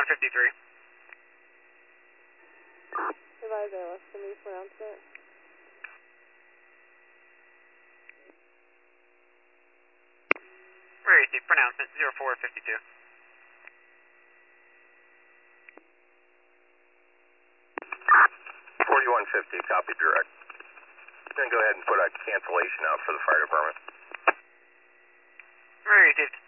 4153. Advisor, what's the news announcement? Received pronouncement 0452. 4150, copy direct. Then go ahead and put a cancellation out for the fire department. Received.